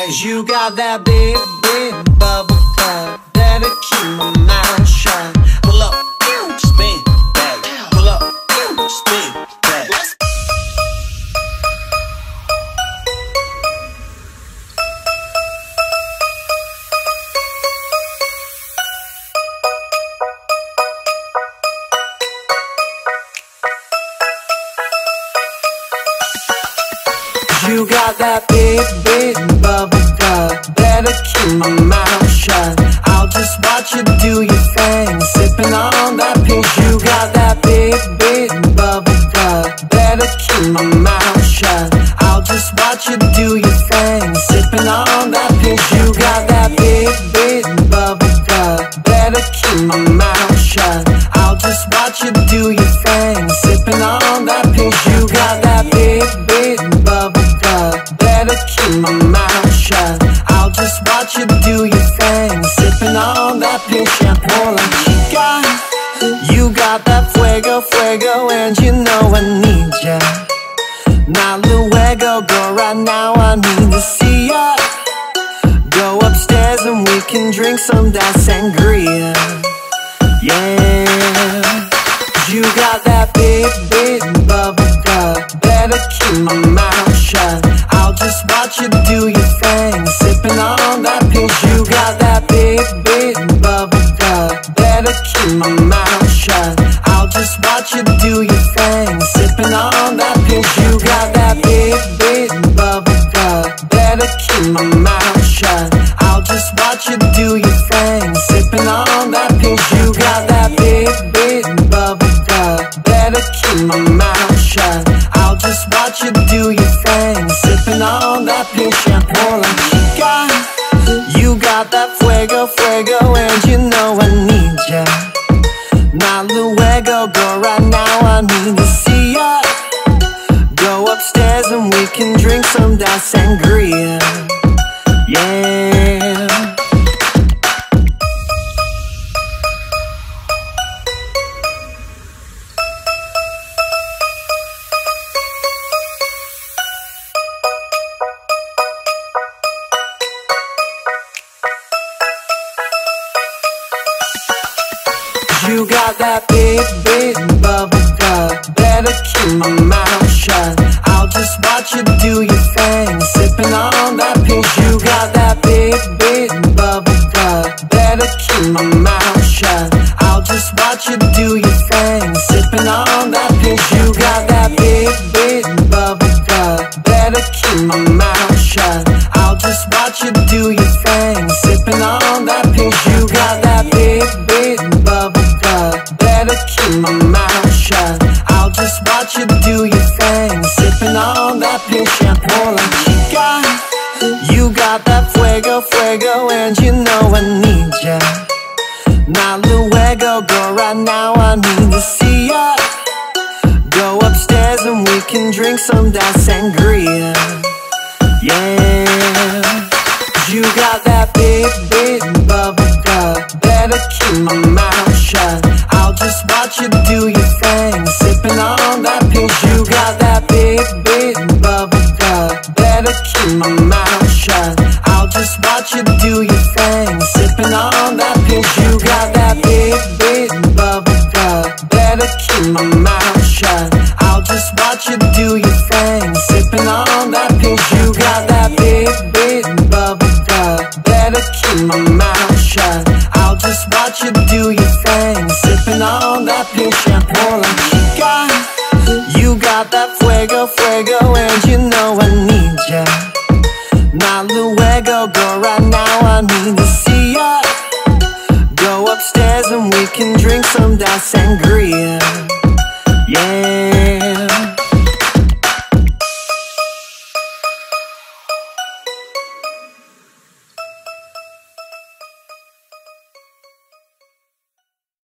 You got that big, big bubble butt. Better keep my mouth shut. Pull up, spin back. Pull up, spin back. You got that big, big bubble butt. Better keep my mouth shut. I'll just watch you do your thing, sipping on that pink. You got that big, big bubble butt. Better keep my mouth shut. I'll just watch you do your thing, sipping on that pink. You got that big, big bubble butt. Better keep my mouth shut. I'll just watch you do your thing, sipping on that pink. You got that big, big bubble butt. Better keep my mouth shut. I'll just watch you do your thing, sipping on that pink champagne. Chica, you got that fuego, fuego, and you know I need ya. Now luego, go right now, I need to see ya. Go upstairs and we can drink some that sangria. Yeah, you got that big, big bubble butt. Better keep my mouth shut. I'll just watch you do your thing, sipping on that pink. You got that big, big bubble butt. Better keep my mouth shut. I'll just watch you do your thing, sipping on that pink. You got that big, big bubble butt. Better keep my mouth shut. I'll just watch you do your thing, sipping on that pink. You got that big, big bubble butt. Better keep my mouth shut. I'll just watch you do your thing, sipping on that pink champagne. Chica, you got that fuego, fuego, and you know I need ya. Now luego, go right now, I need to see ya. Go upstairs and we can drink some that sangria. Yeah. You got that big, big bubble butt. Better keep my mouth shut. I'll just watch you do your thing, sipping on that pink. You got that big, big bubble butt. Better keep my mouth shut. I'll just watch you do your thing, sipping on that pink. You got that big, big bubble butt. Better keep my mouth shut. I'll just watch you do your thing, sipping on that pink. You got that big, big bubble butt. Better keep my mouth shut. I'll just watch you do your thing, sipping on that pink champagne. Chica, you got that fuego, fuego, and you know I need ya. Now luego, go right now, I need to see ya. Go upstairs and we can drink some that sangria. Yeah, you got that big, big bubble butt. Better keep my mouth shut. I'll just watch you do your thing, sipping on that pink. You got that big, big bubble butt. Better keep my mouth shut. I'll just watch you do your thing, sipping on that pink. You got that big, big bubble butt. Better keep my mouth shut. I'll just watch you do your thing, sipping on that pink. You got that big, big bubble butt. Better keep my mouth shut. I'll just watch you do your thing, sipping on that pink champagne. Chica, you got that fuego, fuego, and you know I need ya. Now luego, go right now, I need to see ya. Go upstairs and we can drink some that